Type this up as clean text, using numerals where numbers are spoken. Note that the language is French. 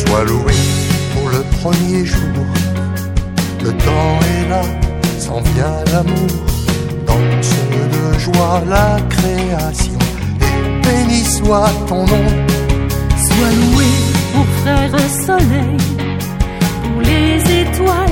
Sois loué pour le premier jour. Le temps est là, s'en vient l'amour. Danse de joie la création, et béni soit ton nom. Sois loué pour frère soleil, pour les étoiles